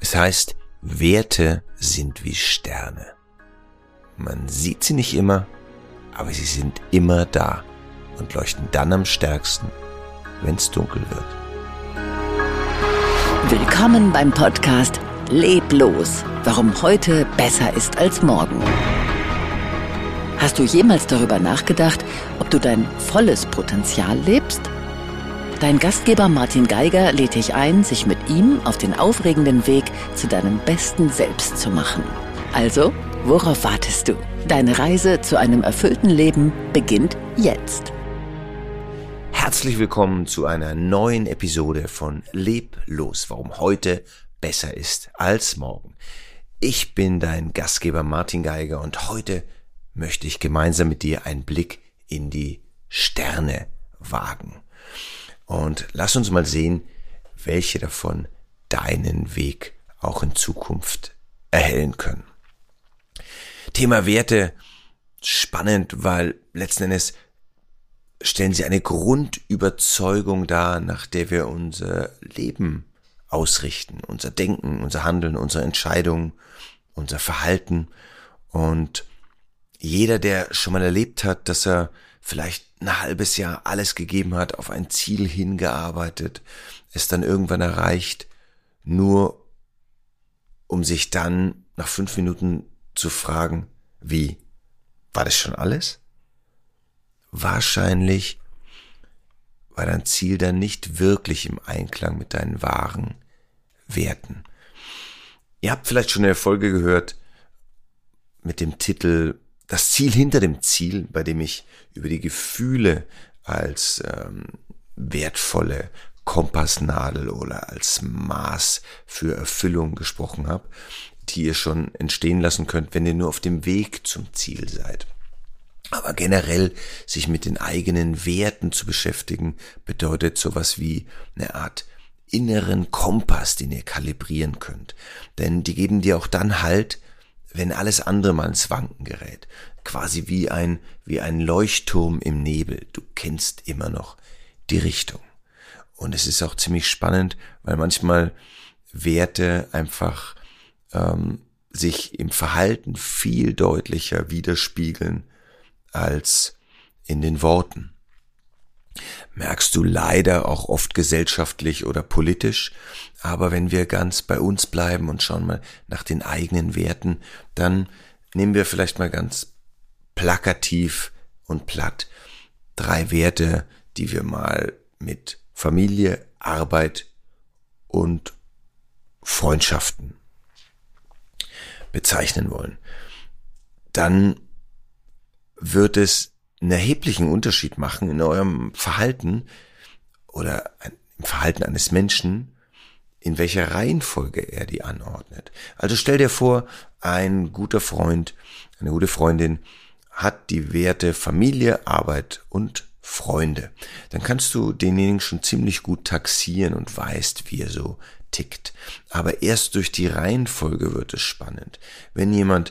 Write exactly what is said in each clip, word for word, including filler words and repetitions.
Es heißt, Werte sind wie Sterne. Man sieht sie nicht immer, aber sie sind immer da und leuchten dann am stärksten, wenn es dunkel wird. Willkommen beim Podcast Leb los, warum heute besser ist als morgen. Hast du jemals darüber nachgedacht, ob du dein volles Potenzial lebst? Dein Gastgeber Martin Geiger lädt dich ein, sich mit ihm auf den aufregenden Weg zu deinem besten Selbst zu machen. Also, worauf wartest du? Deine Reise zu einem erfüllten Leben beginnt jetzt. Herzlich willkommen zu einer neuen Episode von Leb los, warum heute besser ist als morgen. Ich bin dein Gastgeber Martin Geiger und heute möchte ich gemeinsam mit dir einen Blick in die Sterne wagen. Und lass uns mal sehen, welche davon deinen Weg auch in Zukunft erhellen können. Thema Werte, spannend, weil letzten Endes stellen sie eine Grundüberzeugung dar, nach der wir unser Leben ausrichten, unser Denken, unser Handeln, unsere Entscheidungen, unser Verhalten. Und jeder, der schon mal erlebt hat, dass er vielleicht ein halbes Jahr alles gegeben hat, auf ein Ziel hingearbeitet, es dann irgendwann erreicht, nur um sich dann nach fünf Minuten zu fragen, wie, war das schon alles? Wahrscheinlich war dein Ziel dann nicht wirklich im Einklang mit deinen wahren Werten. Ihr habt vielleicht schon eine Folge gehört mit dem Titel Das Ziel hinter dem Ziel, bei dem ich über die Gefühle als ähm, wertvolle Kompassnadel oder als Maß für Erfüllung gesprochen habe, die ihr schon entstehen lassen könnt, wenn ihr nur auf dem Weg zum Ziel seid. Aber generell sich mit den eigenen Werten zu beschäftigen, bedeutet sowas wie eine Art inneren Kompass, den ihr kalibrieren könnt. Denn die geben dir auch dann Halt, wenn alles andere mal ins Wanken gerät. Quasi wie ein, wie ein Leuchtturm im Nebel. Du kennst immer noch die Richtung. Und es ist auch ziemlich spannend, weil manchmal Werte einfach ähm, sich im Verhalten viel deutlicher widerspiegeln als in den Worten. Merkst du leider auch oft gesellschaftlich oder politisch, aber wenn wir ganz bei uns bleiben und schauen mal nach den eigenen Werten, dann nehmen wir vielleicht mal ganz plakativ und platt drei Werte, die wir mal mit Familie, Arbeit und Freundschaften bezeichnen wollen. Dann wird es einen erheblichen Unterschied machen in eurem Verhalten oder im Verhalten eines Menschen, in welcher Reihenfolge er die anordnet. Also stell dir vor, ein guter Freund, eine gute Freundin hat die Werte Familie, Arbeit und Freunde. Dann kannst du denjenigen schon ziemlich gut taxieren und weißt, wie er so tickt. Aber erst durch die Reihenfolge wird es spannend. Wenn jemand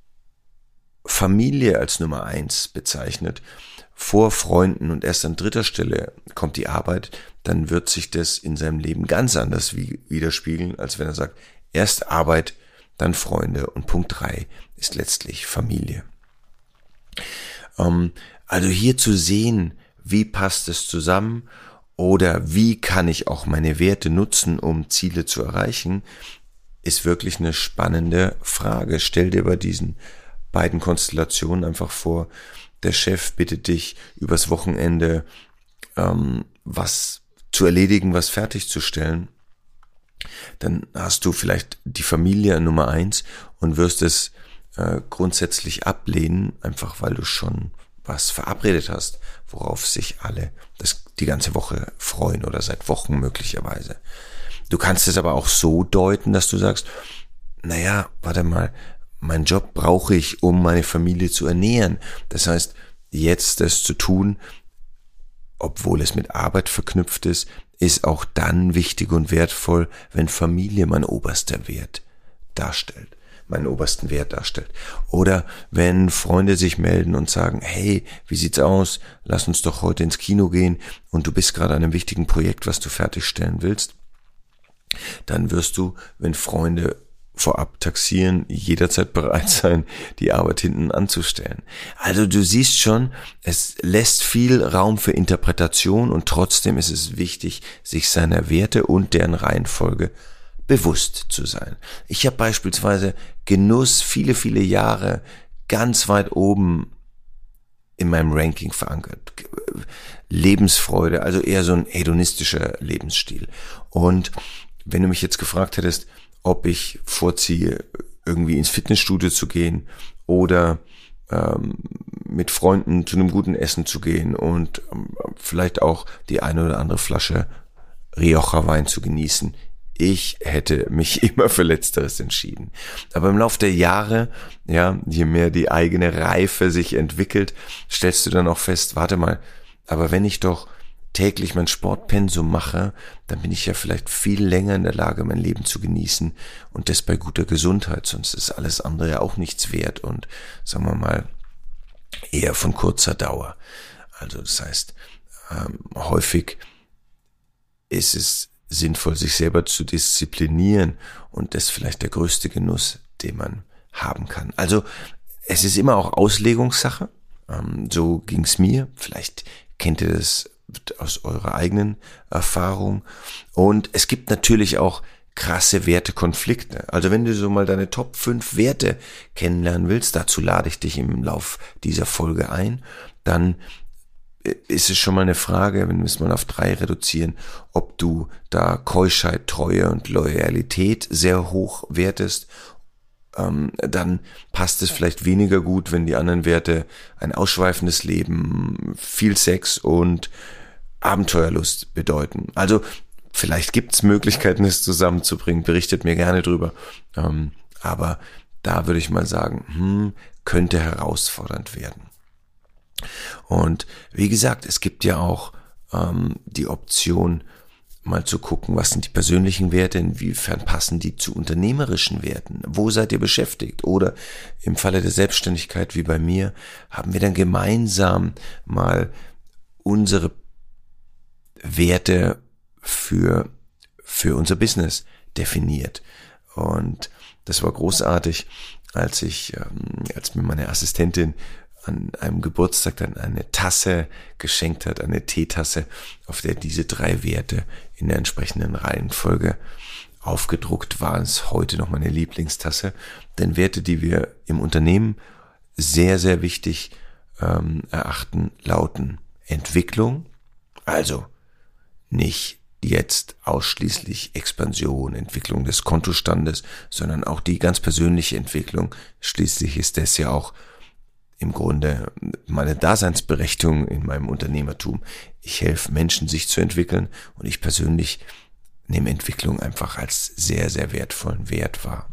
Familie als Nummer eins bezeichnet, vor Freunden und erst an dritter Stelle kommt die Arbeit, dann wird sich das in seinem Leben ganz anders widerspiegeln, als wenn er sagt, erst Arbeit, dann Freunde und Punkt drei ist letztlich Familie. Ähm, also hier zu sehen, wie passt es zusammen oder wie kann ich auch meine Werte nutzen, um Ziele zu erreichen, ist wirklich eine spannende Frage. Stell dir bei diesen beiden Konstellationen einfach vor, der Chef bittet dich übers Wochenende ähm, was zu erledigen, was fertigzustellen. Dann hast du vielleicht die Familie Nummer eins und wirst es äh, grundsätzlich ablehnen, einfach weil du schon was verabredet hast, worauf sich alle das, die ganze Woche freuen oder seit Wochen möglicherweise. Du kannst es aber auch so deuten, dass du sagst, naja, warte mal, mein Job brauche ich, um meine Familie zu ernähren. Das heißt, jetzt das zu tun, obwohl es mit Arbeit verknüpft ist, ist auch dann wichtig und wertvoll, wenn Familie mein oberster Wert darstellt, meinen obersten Wert darstellt. Oder wenn Freunde sich melden und sagen, hey, wie sieht's aus? Lass uns doch heute ins Kino gehen und du bist gerade an einem wichtigen Projekt, was du fertigstellen willst. dann wirst du, wenn Freunde vorab taxieren, jederzeit bereit sein, die Arbeit hinten anzustellen. Also du siehst schon, es lässt viel Raum für Interpretation und trotzdem ist es wichtig, sich seiner Werte und deren Reihenfolge bewusst zu sein. Ich habe beispielsweise Genuss viele, viele Jahre ganz weit oben in meinem Ranking verankert. Lebensfreude, also eher so ein hedonistischer Lebensstil. Und wenn du mich jetzt gefragt hättest, ob ich vorziehe, irgendwie ins Fitnessstudio zu gehen oder ähm, mit Freunden zu einem guten Essen zu gehen und ähm, vielleicht auch die eine oder andere Flasche Rioja Wein zu genießen. Ich hätte mich immer für Letzteres entschieden. Aber im Laufe der Jahre, ja, je mehr die eigene Reife sich entwickelt, stellst du dann auch fest, warte mal, aber wenn ich doch täglich mein Sportpensum mache, dann bin ich ja vielleicht viel länger in der Lage, mein Leben zu genießen und das bei guter Gesundheit, sonst ist alles andere ja auch nichts wert und, sagen wir mal, eher von kurzer Dauer. Also das heißt, ähm, häufig ist es sinnvoll, sich selber zu disziplinieren und das ist vielleicht der größte Genuss, den man haben kann. Also es ist immer auch Auslegungssache, ähm, so ging's mir, vielleicht kennt ihr das aus eurer eigenen Erfahrung. Und es gibt natürlich auch krasse Wertekonflikte. Also wenn du so mal deine Top fünf Werte kennenlernen willst, dazu lade ich dich im Lauf dieser Folge ein, dann ist es schon mal eine Frage, wenn wir es mal auf drei reduzieren, ob du da Keuschheit, Treue und Loyalität sehr hoch wertest. Ähm, dann passt es vielleicht weniger gut, wenn die anderen Werte ein ausschweifendes Leben, viel Sex und Abenteuerlust bedeuten. Also vielleicht gibt es Möglichkeiten, es zusammenzubringen, berichtet mir gerne drüber. Ähm, aber da würde ich mal sagen, hm, könnte herausfordernd werden. Und wie gesagt, es gibt ja auch ähm, die Option, mal zu gucken, was sind die persönlichen Werte, inwiefern passen die zu unternehmerischen Werten, wo seid ihr beschäftigt oder im Falle der Selbstständigkeit wie bei mir, haben wir dann gemeinsam mal unsere Werte für, für unser Business definiert. Und das war großartig, als ich, ähm, als mir meine Assistentin an einem Geburtstag dann eine Tasse geschenkt hat, eine Teetasse, auf der diese drei Werte in der entsprechenden Reihenfolge aufgedruckt waren. Es ist heute noch meine Lieblingstasse. Denn Werte, die wir im Unternehmen sehr, sehr wichtig ähm, erachten, lauten Entwicklung, also nicht jetzt ausschließlich Expansion, Entwicklung des Kontostandes, sondern auch die ganz persönliche Entwicklung. Schließlich ist das ja auch im Grunde meine Daseinsberechtigung in meinem Unternehmertum. Ich helfe Menschen, sich zu entwickeln und ich persönlich nehme Entwicklung einfach als sehr, sehr wertvollen Wert wahr.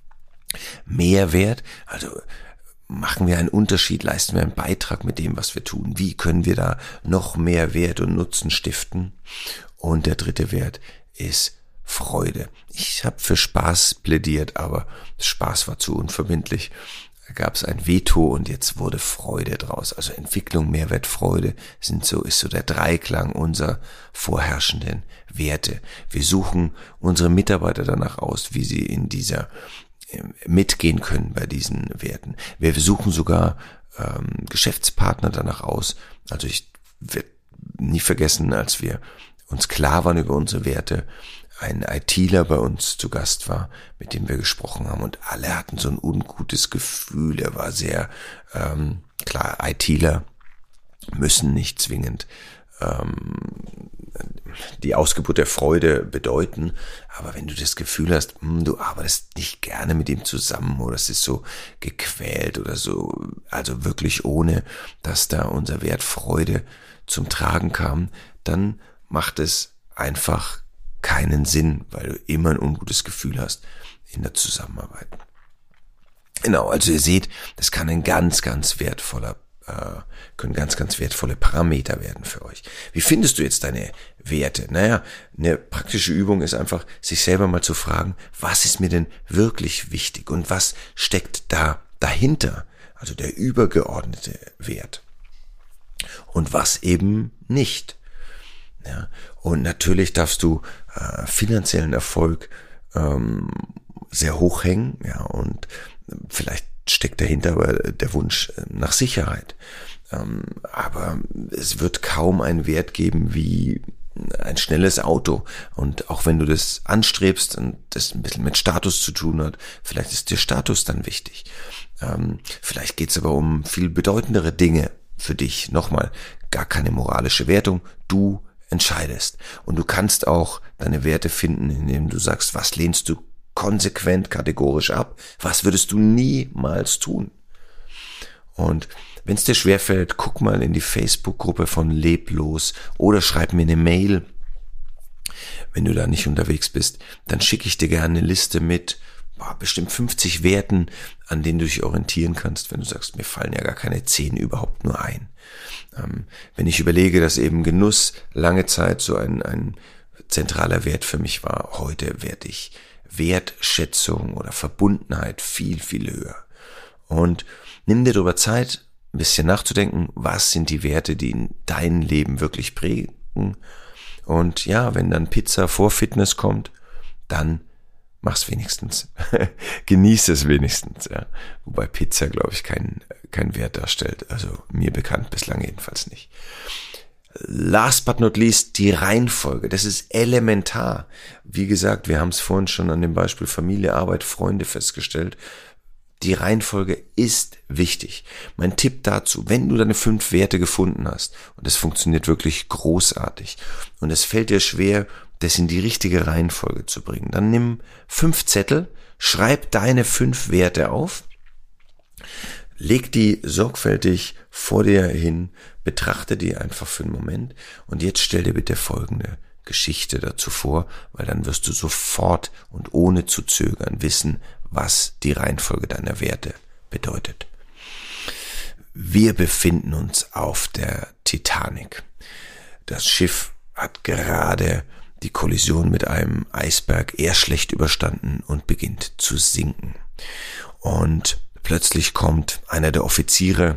Mehrwert, also machen wir einen Unterschied, leisten wir einen Beitrag mit dem, was wir tun. Wie können wir da noch mehr Wert und Nutzen stiften? Und der dritte Wert ist Freude. Ich habe für Spaß plädiert, aber Spaß war zu unverbindlich. Da gab es ein Veto und jetzt wurde Freude draus. Also Entwicklung, Mehrwert, Freude sind so, ist so der Dreiklang unserer vorherrschenden Werte. Wir suchen unsere Mitarbeiter danach aus, wie sie in dieser mitgehen können bei diesen Werten. Wir suchen sogar ähm, Geschäftspartner danach aus. Also ich werde nie vergessen, als wir uns klar waren über unsere Werte, ein ITler bei uns zu Gast war, mit dem wir gesprochen haben und alle hatten so ein ungutes Gefühl. Er war sehr, ähm, klar, ITler müssen nicht zwingend ähm, die Ausgeburt der Freude bedeuten, aber wenn du das Gefühl hast, mh, du arbeitest nicht gerne mit ihm zusammen oder es ist so gequält oder so, also wirklich ohne, dass da unser Wert Freude zum Tragen kam, dann macht es einfach keinen Sinn, weil du immer ein ungutes Gefühl hast in der Zusammenarbeit. Genau, also ihr seht, das kann ein ganz, ganz wertvoller, äh, können ganz, ganz wertvolle Parameter werden für euch. Wie findest du jetzt deine Werte? Naja, eine praktische Übung ist einfach, sich selber mal zu fragen, was ist mir denn wirklich wichtig und was steckt da dahinter? Also der übergeordnete Wert. Und was eben nicht. Ja, und natürlich darfst du äh, finanziellen Erfolg ähm, sehr hoch hängen, ja, und vielleicht steckt dahinter aber der Wunsch nach Sicherheit. Ähm, aber es wird kaum einen Wert geben wie ein schnelles Auto. Und auch wenn du das anstrebst und das ein bisschen mit Status zu tun hat, vielleicht ist dir Status dann wichtig. Ähm, vielleicht geht es aber um viel bedeutendere Dinge für dich. Nochmal, gar keine moralische Wertung. Du entscheidest. Und du kannst auch deine Werte finden, indem du sagst, was lehnst du konsequent, kategorisch ab? Was würdest du niemals tun? Und wenn es dir schwerfällt, guck mal in die Facebook-Gruppe von Leblos oder schreib mir eine Mail. Wenn du da nicht unterwegs bist, dann schicke ich dir gerne eine Liste mit boah, bestimmt fünfzig Werten, an denen du dich orientieren kannst, wenn du sagst, mir fallen ja gar keine zehn überhaupt nur ein. Ähm, wenn ich überlege, dass eben Genuss lange Zeit so ein, ein zentraler Wert für mich war, heute werte ich Wertschätzung oder Verbundenheit viel, viel höher. Und nimm dir darüber Zeit, ein bisschen nachzudenken, was sind die Werte, die in dein Leben wirklich prägen. Und ja, wenn dann Pizza vor Fitness kommt, dann mach's wenigstens. Genieß es wenigstens. Ja. Wobei Pizza, glaube ich, keinen keinen Wert darstellt. Also mir bekannt bislang jedenfalls nicht. Last but not least, die Reihenfolge. Das ist elementar. Wie gesagt, wir haben es vorhin schon an dem Beispiel Familie, Arbeit, Freunde festgestellt. Die Reihenfolge ist wichtig. Mein Tipp dazu, wenn du deine fünf Werte gefunden hast, und das funktioniert wirklich großartig, und es fällt dir schwer, das in die richtige Reihenfolge zu bringen, dann nimm fünf Zettel, schreib deine fünf Werte auf, leg die sorgfältig vor dir hin, betrachte die einfach für einen Moment, und jetzt stell dir bitte folgende Geschichte dazu vor, weil dann wirst du sofort und ohne zu zögern wissen, was die Reihenfolge deiner Werte bedeutet. Wir befinden uns auf der Titanic. Das Schiff hat gerade die Kollision mit einem Eisberg eher schlecht überstanden und beginnt zu sinken. Und plötzlich kommt einer der Offiziere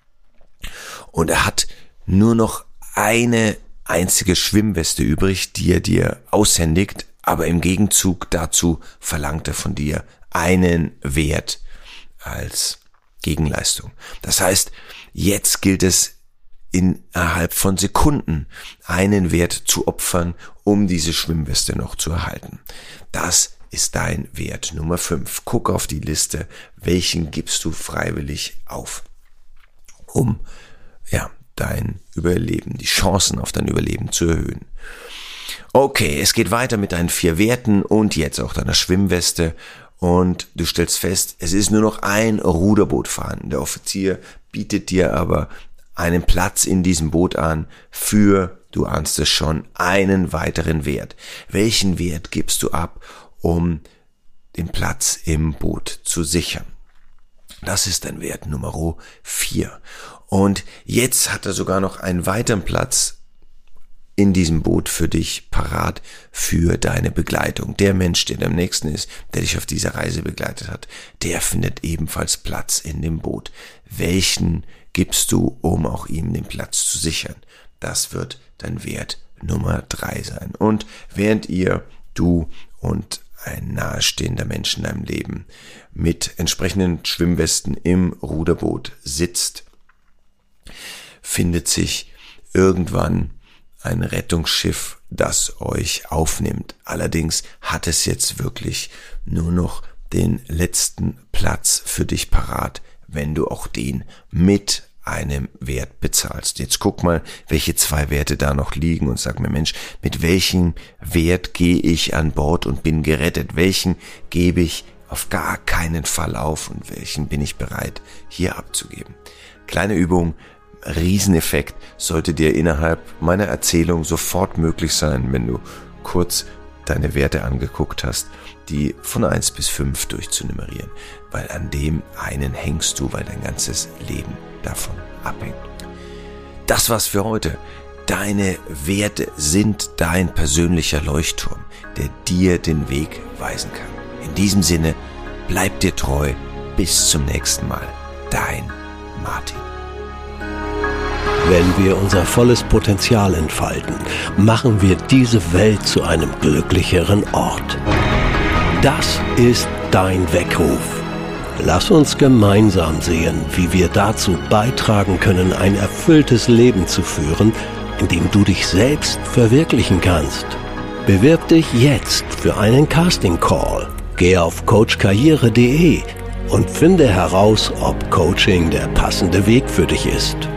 und er hat nur noch eine einzige Schwimmweste übrig, die er dir aushändigt, aber im Gegenzug dazu verlangt er von dir einen Wert als Gegenleistung. Das heißt, jetzt gilt es innerhalb von Sekunden einen Wert zu opfern, um diese Schwimmweste noch zu erhalten. Das ist dein Wert Nummer fünf. Guck auf die Liste, welchen gibst du freiwillig auf, um ja dein Überleben, die Chancen auf dein Überleben zu erhöhen. Okay, es geht weiter mit deinen vier Werten und jetzt auch deiner Schwimmweste. Und du stellst fest, es ist nur noch ein Ruderboot vorhanden. Der Offizier bietet dir aber einen Platz in diesem Boot an für, du ahnst es schon, einen weiteren Wert. Welchen Wert gibst du ab, um den Platz im Boot zu sichern? Das ist dein Wert Nummer vier. Und jetzt hat er sogar noch einen weiteren Platz in diesem Boot für dich parat für deine Begleitung. Der Mensch, der am nächsten ist, der dich auf dieser Reise begleitet hat, der findet ebenfalls Platz in dem Boot. Welchen gibst du, um auch ihm den Platz zu sichern? Das wird dein Wert Nummer drei sein. Und während ihr, du und ein nahestehender Mensch in deinem Leben mit entsprechenden Schwimmwesten im Ruderboot sitzt, findet sich irgendwann ein Rettungsschiff, das euch aufnimmt. Allerdings hat es jetzt wirklich nur noch den letzten Platz für dich parat, wenn du auch den mit einem Wert bezahlst. Jetzt guck mal, welche zwei Werte da noch liegen und sag mir, Mensch, mit welchem Wert gehe ich an Bord und bin gerettet? Welchen gebe ich auf gar keinen Fall auf und welchen bin ich bereit, hier abzugeben? Kleine Übung, Rieseneffekt, sollte dir innerhalb meiner Erzählung sofort möglich sein, wenn du kurz deine Werte angeguckt hast, die von eins bis fünf durchzunummerieren, weil an dem einen hängst du, weil dein ganzes Leben davon abhängt. Das war's für heute. Deine Werte sind dein persönlicher Leuchtturm, der dir den Weg weisen kann. In diesem Sinne, bleib dir treu. Bis zum nächsten Mal. Dein Martin. Wenn wir unser volles Potenzial entfalten, machen wir diese Welt zu einem glücklicheren Ort. Das ist dein Weckruf. Lass uns gemeinsam sehen, wie wir dazu beitragen können, ein erfülltes Leben zu führen, in dem du dich selbst verwirklichen kannst. Bewirb dich jetzt für einen Casting-Call. Geh auf coach karriere punkt de und finde heraus, ob Coaching der passende Weg für dich ist.